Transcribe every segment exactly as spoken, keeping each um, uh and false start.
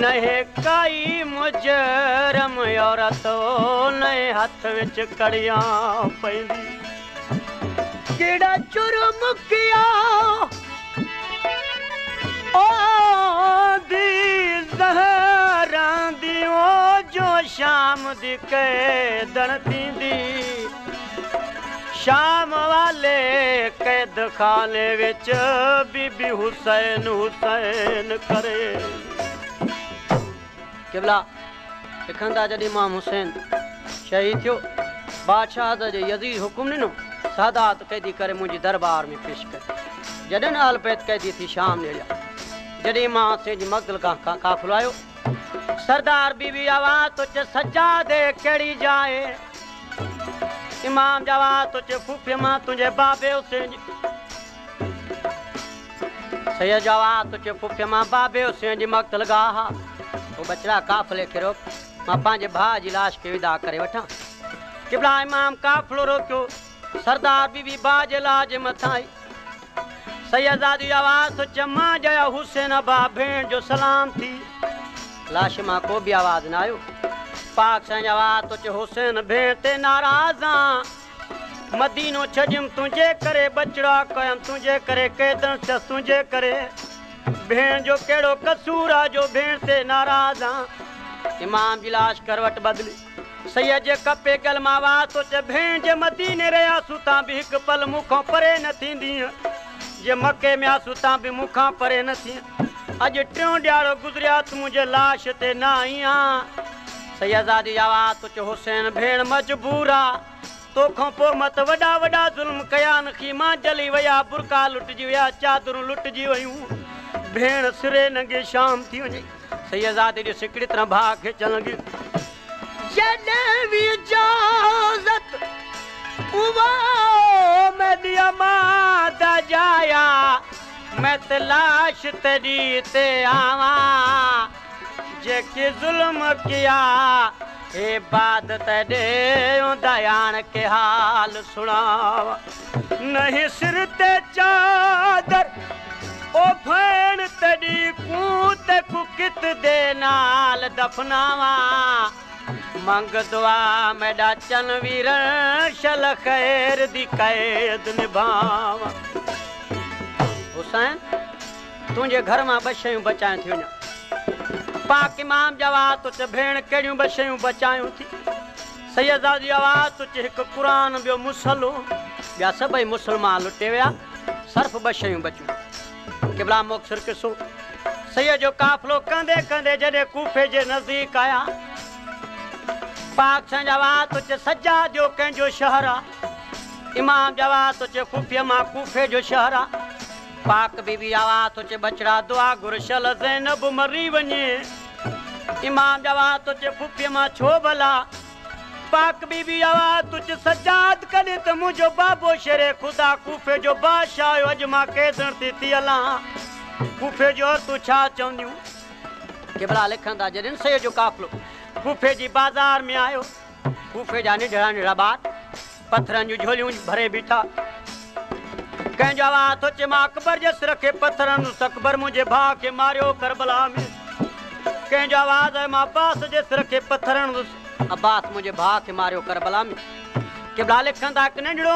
नहे काई मुजरम औरत नए हथ विच कड़ियां पैंदी केड़ा जुर्म किया ओ दी ज़हरां दी ओ जो शाम दी कैदन थींदी शाम वाले कैद खाने विच बीबी हुसैन हुसैन करे किबला लिखंदा जॾहिं इमाम हुसैन शहीद थियो बादशाह जे यज़ीद हुकुम ॾिनो सादात कैदी करे मुंहिंजे दरबार में पेश कर जॾहिं नाल पैद कैदी थी शाम नेड़िया जॾहिं मां हुसैन जी मक़दल खां काफ़िलो आयो सरदार बीबी आवाज़ तो च सजादे कहिड़ी जाए इमाम जवाब तो चे फूफे मां तुझे बाबे हुसैन जी सैयद जवाब तो चे फूफे मां बाबे हुसैन जी मक़तल गाह वो बचड़ा काफ़िले खे रोक मां पंहिंजे भाउ जी लाश खे विदा करे वठां किबला इमाम काफ़िलो रोकियो सरदार बीबी बा जे लाज मथां आई सैयदादी आवाज़ तो चे मां जया हुसैन अबा भेण जो सलाम थी लाश मां को भी आवाज़ न आयो पाक साईं आवाज़ तो चे हुसैन भेण ते नाराज़ा मदीनो छजम तुझे करे बचड़ा कयम तुझे करे कैदन थियस तुझे करे भेण जो केड़ो कसूर आ जो भेण ते नाराज़ा इमाम जी लाश करवट बदली सैयद जे कपे गल मां आवाज़ तो चे भेण जे मदीने रहिया सुता भी हिक पल मुखों परे न थींदी जे मके में आसूं भी मुखां परे न थी अज टियों ॾियारो गुज़रिया तूं मुंहिंजे लाश ते न आई आं सैयदादी आवाज़ तो चे हुसैन भेण मजबूर आ तोखां पोइ मत वॾा वॾा ज़ुल्म कया न खीमा जली विया बुरका लुटजी विया चादरूं लुटजी वियूं भेण सिरे नंगे शाम थी वञे सैयदादी ॾिस हिकिड़ी तरह भाउ खे चवण लॻी जॾहिं बि इजाज़त उहो मैं दिया मादा जाया मैं ते लाश तेरी ते आवा जेके जुल्म किया हे बाद तेरे दयान के हाल सुनावा नहीं सिर ते चादर ओ भेण तेरी कूत कुकित दे नाल दफनावा मंग दुआ मेरा चन वीर शल खैर दी कैद निभावा हुसैन तुझे घर में ब शयूं बचाए थी वञा पाक इमाम जवाब तो च भेण कहिड़ियूं ब शयूं बचायूं थी सैयदादी आवाज़ तो च हिकु क़ुरान ॿियो मुसलो ॿिया सभई मुसलमान लुटे विया सर्फ़ ब शयूं बचियूं किबला मुक्सर किसो सैयद जो काफ़िलो कंदे कंदे जॾहिं कूफे जे नज़दीक आया पाक सां जवाब तो च सजा जो कंहिंजो शहर आहे इमाम जवाब तो च खुफिया मां कूफे जो शहर आहे पाक बीबी आवाज़ तो चे बचड़ा दुआ गुरशल ज़ैनब मरी वञे इमाम जवाब तो चे फुफे मां छो भला पाक बीबी आवाज़ तो चे सजाद कॾहिं त मुंहिंजो बाबो शेरे ख़ुदा कूफे जो बादशाह आयो अॼु मां कैदण थी थी हलां कूफे जो तूं छा चवंदियूं किबला लिखंदा जॾहिं सैयद जो काफ़िलो कूफे जी बाज़ार में आयो कूफे जा निढड़ा निढड़ा ॿार पत्थरनि जूं झोलियूं भरे बीठा कंहिंजो आवाज़ तो चे मां अकबर जे सिर खे पत्थरनि अकबर मुंहिंजे भाउ खे मारियो करबला में कंहिंजो आवाज़ आहे मां अब्बास जे सिर खे पत्थरनि अब्बास मुंहिंजे भाउ खे मारियो करबला में किबला लिखंदा हिकु नंढड़ो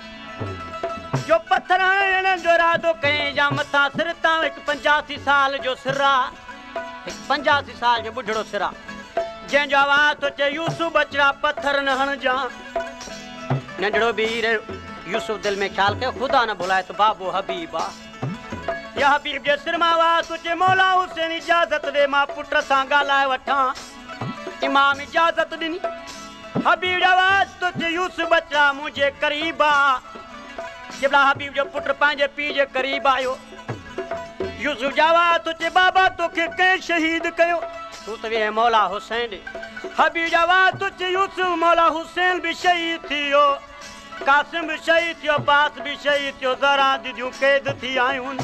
आहे जो पत्थर हणण जो इरादो कयईं जा मथां सिर तां हिकु पंजासी साल जो सिर आहे हिकु पंजासी साल जो ॿुढड़ो सिर आहे जंहिंजो आवाज़ तो चे यूसुफ बचड़ा पत्थर न हणजां नंढड़ो बीही रहियो यूसुफ दिल में ख्याल कयो खुदा न भुलाए तो बाबो हबीब आ या हबीब जे सिर मां आवाज़ तुझे मौला हुसैन इजाज़त दे मां पुट सां ॻाल्हाए वठां इमाम इजाज़त ॾिनी हबीब आवाज़ तुझे यूसुफ बचड़ा मुंहिंजे क़रीब आ किबला हबीब जो पुट पंहिंजे पीउ जे क़रीब आयो यूसुफ जो आवाज़ तुझे बाबा तोखे कंहिं शहीद कयो तूं त वे मौला हुसैन हबीब जो आवाज़ तुझे यूसुफ मौला हुसैन भी शहीद थी वियो कासिम भी शहीद थियो अब्बास भी शहीद थियो ज़रा दीदियूं कैद थी आयूं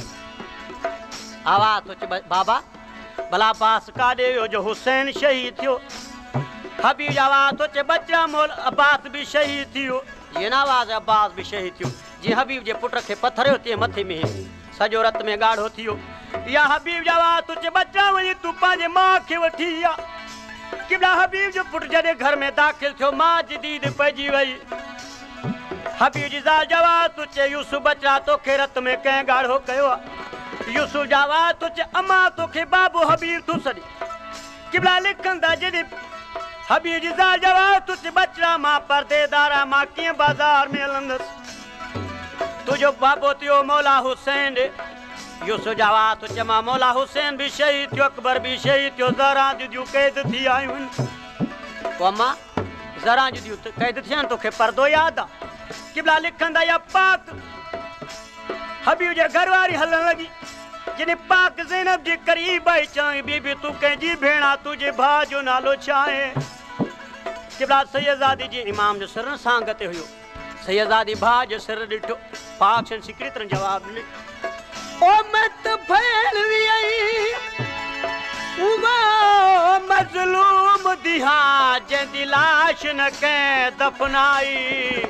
आवाज़ तो चे बाबा भला अब्बास काॾे वियो जो हुसैन शहीद थियो हबीब आवाज़ तो चे बचड़ा मोल अब्बास भी शहीद थियो जीअं न आवाज़ अब्बास भी शहीद थियो जीअं हबीब जे पुट खे पथरियो तीअं मथे में सॼो रत में ॻाढ़ो थियो या हबीब जावा तुझे बच्चा वही तू पांजे मां के वठी आ किबला हबीब जो पुट जडे घर में दाखिल थियो मां जी दीद पजी वई हबीब जी ज़ाल जावा तुझे यूसुफ बच्चा तो के रत में कह गाढ़ो कयो यूसुफ जावा तुझे अम्मा तो के बाबू हबीब तू सदी किबला लिखंदा जडे हबीब जी ज़ाल जावा तुझे बच्चा मां पर्देदारा मां के बाजार में लंदस तुझो बाबू थियो मौला हुसैन यूसुफ जावा तुझे मां मौला हुसैन भी शहीद थियो अकबर भी शहीद थियो ज़रा जो कैद थी आयूं तो अम्मा ज़रा जो कैद थियन तोखे पर्दो याद आ किबला लिखंदा या पाक हबीब जे घरवारी हलन लगी जने पाक ज़ैनब जे करीब आई चाहे बीबी तू कंहिंजी भेणा तुझे भाउ जो नालो छा आहे किबला सैयदादी जे इमाम जो सिर सांगते हुयो सैयदादी भाउ जो सिर ॾिठो पाक शन सिकरी तरह जवाब ॾिने ओ मत फैलवी आई उवा मजलूम दिहा जंदी लाश न के दफनाई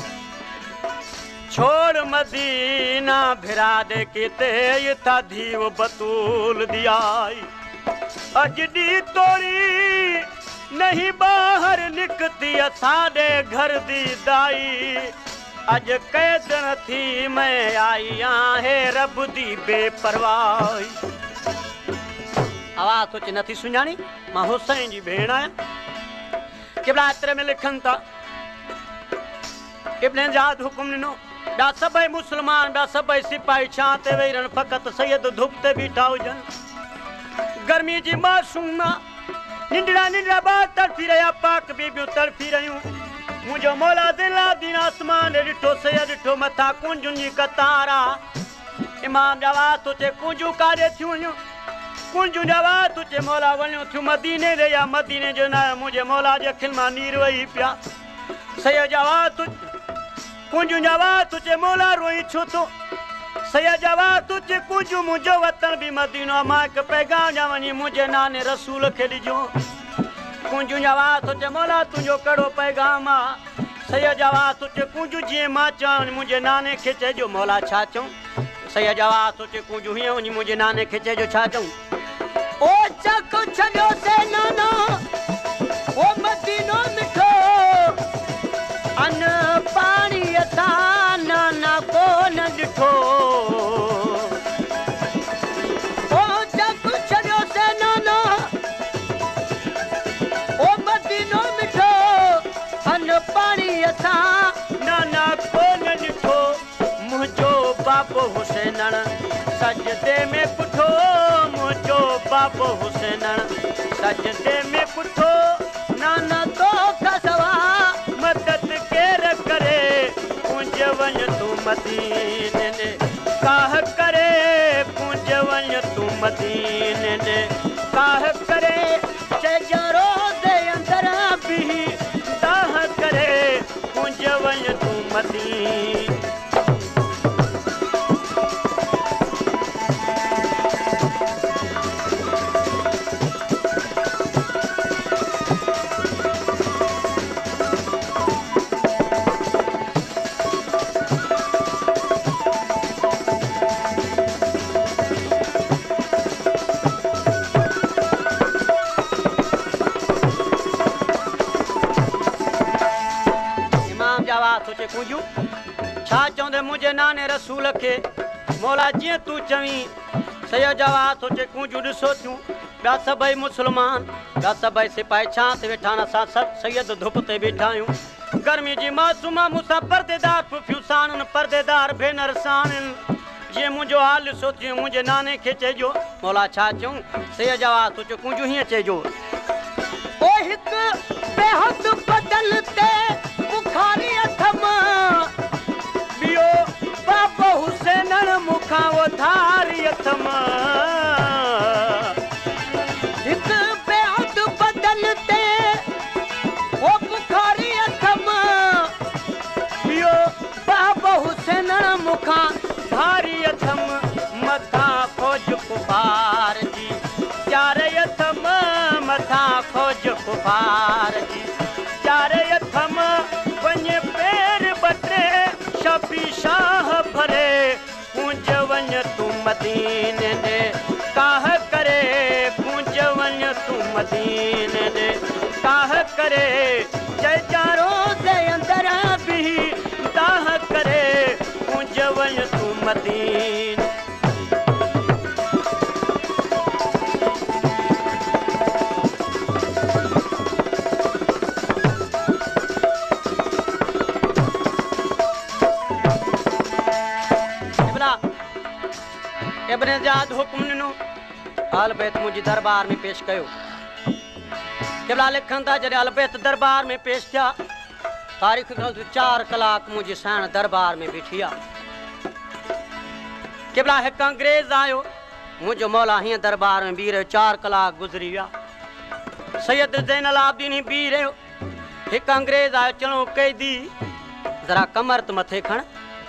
छोड़ मदीना भिरा दे किते था धीव बतूल दियाई अज दी तोरी नहीं बाहर निकती असाडे घर दी दाई अज कैदन थी मैं आई आहे रब दी बेपरवाही आवाज सोच नथी सुञाणी मां हुसैन जी भेण आहियां किबला एतिरे में लिखनि था इब्न ज़ियाद हुकुम ॾिनो ॿिया सभई मुस्लमान ॿिया सभई सिपाही छां ते वेही रहनि फ़क़ति सैयद धुप ते बीठा हुजनि गर्मी जी मासूम निंडड़ा निंडड़ा ॿार तड़फी रहिया पाक बीबियूं तड़फी रहियूं मुझो मौला दिला दीन आसमान ॾिठो सैयद ॾिठो मथा कुंजुनि जी कतार आहे इमाम जावा तुझे कुंजूं काॾे थियूं हुयूं कुंजूं जावा तुझे मौला वञो थियूं मदीने ॾे या मदीने जो न मुंहिंजे मौला जे अखियुनि मां नीर वही पिया सैयद जावा तुझ कुंजूं जावा तुझे मौला रोई छो थो सैयद जावा तुझे कुंजूं मुंहिंजो वतन बि मदीनो मां हिकु पैगाम ॾियां वञी मुंहिंजे नाने रसूल खे ॾिजो कुंजूं जावा तुझे मौला तुंहिंजो कहिड़ो पैगाम आहे सैयद जावा तुझे कुंजूं जीअं मां चवां मुंहिंजे नाने खे चइजो मौला छा चऊं सैयद जावा तुझे कुंजूं हीअं वञी मुंहिंजे नाने खे चइजो छा चऊं ओ चक छॾियो से नाना ओ मदीनो मिठो अन पाणी असां नाना कोन ॾिठो ओ चक छॾियो से नाना ओ मदीनो मिठो अन पाणी असां नाना कोन ॾिठो मुंहिंजो बाबो हुसैनण सजदे में पुठो मुंहिंजो बाबो हुसैनण सजदे में पुठो नाना तो कसवा मदद केर करे पुंज वञ तूं मदीने ने काह करे पुंज वञ तूं मदीने ने काह करे चइजो रोज़े अंदर भी दाह करे पुंज वञ तूं मदीने सोचे कुंजूं छा चवंदे मुंहिंजे नाने रसूल खे मौला जीअं तूं चवीं सैयद जावा सोचे कुंजूं ॾिसो थियूं ॿिया सभई मुस्लमान ॿिया सभई सिपाही छा ते वेठा आहिनि असां सभु सैयद धुप ते बीठा आहियूं गर्मी जी मासूमा मूंसां परदेदार फुफियूं साणनि परदेदार भेनर साणनि जीअं मुंहिंजो हाल ॾिसो थियूं मुंहिंजे नाने खे चइजो मौला छा चऊं सैयद जावा सोचे कुंजूं हीअं चइजो ओ हिकु बेहद बदल ते बुखारी अथम ॿियो बाबो हुसैनण मूंखां उधारी अथम हिकु बेहद बदल ते ओ बुखारी अथम ॿियो बाबो हुसैनण मूंखां भारी अथम मथां फ़ौज कुफार जी चारे अथम मथां फ़ौज कुफार जी चारे अथम वञे पेर बटे शफी शाह भरे पुंज वञ तूं मदीने ॾे मदीने दे ताह करे जय चारो दे अंदर भी ताह करे मुझ वय तू मदीन इब्न ज़ियाद हुक्म ॾिनो आल बैत मुंहिंजी दरबार में पेश कयो क़िबला लिखनि था जॾहिं आल बैत दरबार में पेश थिया तारीख़ चार कलाक मुंहिंजी साण दरबार में बीठी आहे क़िबला हिकु अंग्रेज़ आयो मुंहिंजो मौला हीअं दरबार में बीह रहियो चार कलाक गुज़री विया सैयद ज़ैनुल आबिदीन ही बीह रहियो हिकु अंग्रेज़ आयो चलो कैदी ज़रा कमर त मथे खण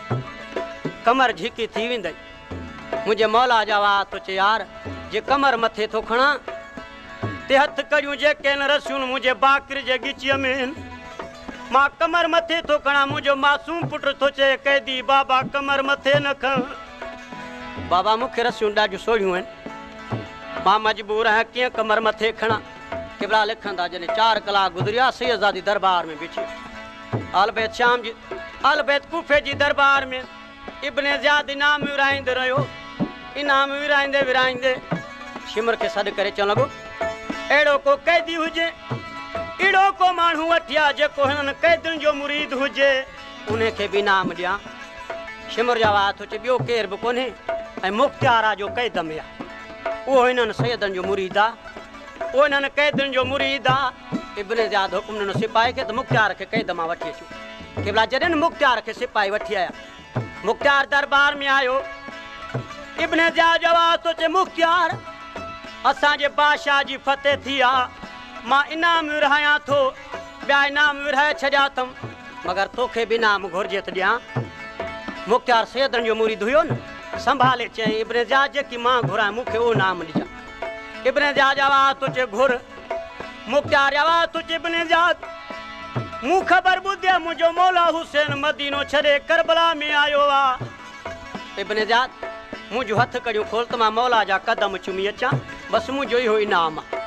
कमर झिकी थी वेंदई मुझे मौला जवाब तो चे यार जे कमर मथे तो खणा ते हथ करियूं जेके न रसियूं मुझे बाकर जे गिचीअ में मां कमर मथे तो खणा मुझो मासूम पुट तो चे कैदी बाबा कमर मथे न खण बाबा मूंखे रसियूं ॾाढियूं सोढ़ियूं आहिनि मां मजबूर आहियां कीअं कमर मथे खणा क़िबला लिखनि था जॾहिं चार कलाक गुज़रिया सैयदज़ादी दरबार में बीठी आल बैत शाम जी आल बैत कूफे जी दरबार में इब्न ज़ियाद इनाम विराईंदो रहियो इनाम विराईंदे विराईंदे शिमर खे सॾु करे चवणु लॻो अहिड़ो को कैदी हुजे अहिड़ो को माण्हू वठी आ जेको हिननि कैदियुनि जो मुरीद हुजे उन खे बि इनाम ॾियां शिमर जवाब थो चए ॿियो केर बि कोन्हे ऐं मुख़्तियार आहे जो कैद में आहे उहो हिननि सैयदनि जो मुरीद आहे उहो हिननि कैदियुनि जो मुरीद आहे इब्न ज़ियाद हुकुम ॾिनो सिपाही खे त मुख़्तियार खे कैद मां वठी अचूं क़िबला जॾहिं मुख़्तियार खे सिपाही वठी आया मुख़्तियार दरबार में आयो इब्न ज़ियाद जवाब तो चे मुख़्तियार असांजे बादशाह जी फतेह थी आहे मां इनाम विरहायां थो ॿिया इनाम विरहाए छॾिया अथमि मगर तोखे बि इनाम घुरिजे त ॾियां मुख़्तियार सैयदनि जो मुरीद हुयो न संभाले चयईं इब्न ज़ियाद जेकी मां घुरां मूंखे उहो इनाम ॾिजां इब्न ज़ियाद जवाब तो चे घुर मुख़्तियार जवाब तो चे इब्न ज़ियाद मूं ख़बर ॿुधे मुंहिंजो मौला हुसैन मदीनो छॾे करबला में आयो आहे इब्न ज़ियाद मुंहिंजो हथ कड़ियूं खोल त मां मौला जा कदम चुमी अचां बसि मुंहिंजो इहो इनाम आहे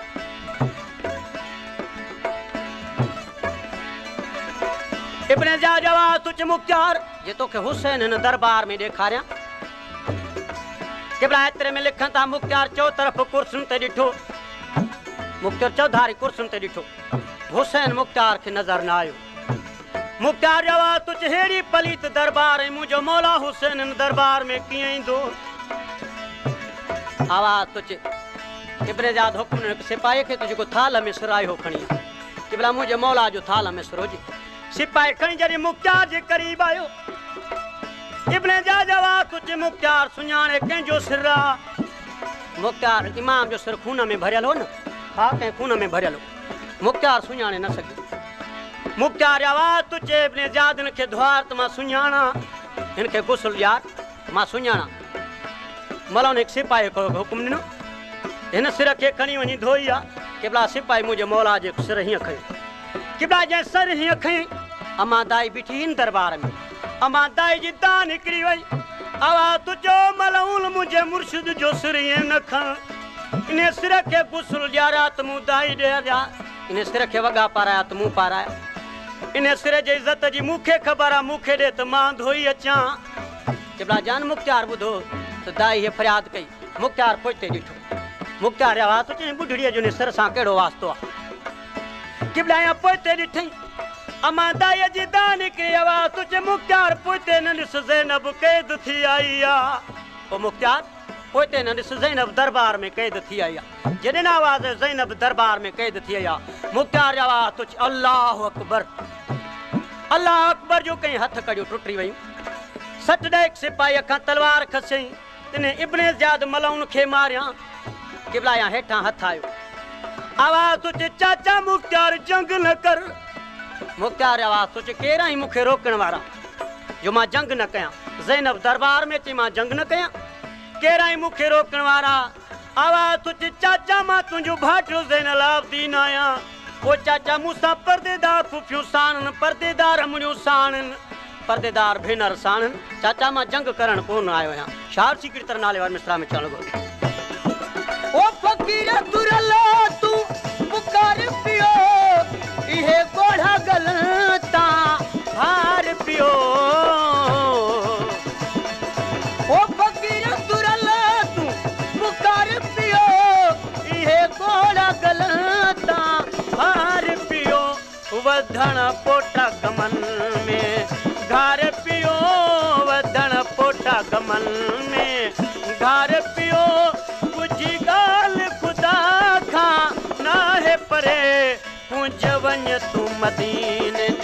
इब्न ज़ियाद जवाब तो चे मुख़्तियार जे तोखे हुसैन हिन दरबार में ॾेखारियां क़िबला एतिरे में लिखनि था मुख़्तियार चौतरफ़ कुर्सियुनि ते ॾिठो मुख़्तियार चौधारी कुर्सियुनि ते ॾिठो हुसैन मुख़्तियार खे नज़र न आयो मुख़्तियार जवाब तो चे हेड़ी पलीत दरबार ऐं मुंहिंजो मौला हुसैन हिन दरबार में कीअं ईंदो आवाज़ तो चे इब्न ज़ियाद हुकुम ॾिनो सिपाही खे तो जेको थाल में सुरायो खणी क़िबला मुंहिंजे मौला जो थाल में सुरो हुजे सिपाही खणी जॾहिं मुख़्तियार जे क़रीब आयो इब्न ज़ियाद जवाब तो चे मुख़्तियार सुञाणे कंहिंजो सिर आहे मुख़्तियार इमाम जो सिर खून में भरियल हो न हा कंहिं खून में भरियल हो मुख़्तियार सुञाणे न सघियो मुख़्तियार आवाज़ तो चे इब्न ज़ियाद खे द्वार त मां सुञाणा हिन खे गुस्ल ॾियार मां सुञाणा मलौन हिकु सिपाही खे हुकुम ॾिनो हिन सिर खे खणी वञी धोई आहे क़िबला सिपाही मुंहिंजे मौला जे सिर हीअं खयो क़िबला जंहिं सर हीअं खई अमां दाई बीठी हिन दरबार में अमां दाई जी दां निकिरी वई आवाज़ तो चओ मलऊन मुंहिंजे मुर्शिद जो सिर हीअं न खण इन सिर खे गुस्ल ॾियारिया त मूं दाई ॾियारिया इन सिर खे वॻा पाराया त मूं पाराया इन सिर जे इज़त जी मूंखे ख़बर आहे मूंखे ॾे त मां धोई अचां क़िबला जान मुख़्तियार ॿुधो त दाई हीअ फरियाद कई मुख़्तियार पोइते ॾिठो मुख़्तियार आवाज़ तो चई बुढड़ीअ जो सिर सां कहिड़ो वास्तो आहे क़िबला या पोइते ॾिठई अमां दाईअ जी दां निकिरी आवाज़ तो चई मुख़्तियार पोइते न ॾिस ज़ैनब कैद थी आई आहे पोइ मुख़्तियार पोइते न ॾिस ज़ैनब दरबार में कैद थी आई आहे जॾहिं आवाज़ ज़ैनब दरबार में कैद थी आई आहे मुख़्तियार आवाज़ तो चई अल्लाह अकबर अल्लाह अकबर जो कई हथ कड़ियूं टुटी वयूं सट ॾेक सिपाही खां तलवार खसई तिने इब्न ज़ियाद मलऊन खे मारियां क़िबला या हेठां हथ आयो आवाज़ तो चे चाचा मुख़्तियार जंग न कर मुख़्तियार आवाज़ तो चे केरा ही मूंखे रोकण वारा जो मां जंग न कयां ज़ैनब दरबार में चई मां जंग न कयां केरा ही मूंखे रोकण वारा आवाज़ तो चे चाचा मां तुंहिंजो भाटियो ज़ैनुल आबिदीन आहियां ओ चाचा मूंसां परदेदार फुफियूं साणनि परदेदार अमड़ियूं साणनि परदेदार भेनर साणनि चाचा मां जंग करण कोन आयो आहियां शार सीकरी तरह नाले वारे मिसरा में चवण लॻो ओ फ़कीर तुरलो तूं पुकार पियो इहे गोढ़ा गलता हार पियो ओ फकीर सुरल तू पुकार पियो इहे गोढ़ा गलता हार पियो वधण पोटा गमन में घर पियो वधण पोटा गमन में घर पियो कुझी ॻाल्हि ख़ुदा खां नाहे परे पूंज वञ तूं मदीने